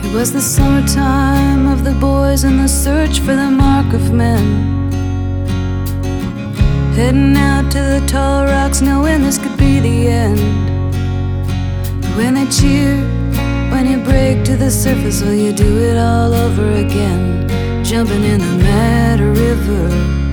It was the summertime of the boys in the search for the mark of men, heading out to the tall rocks knowing this could be the end. But when they cheer, when you break to the surface, well, you do it all over again, jumping in the mad river.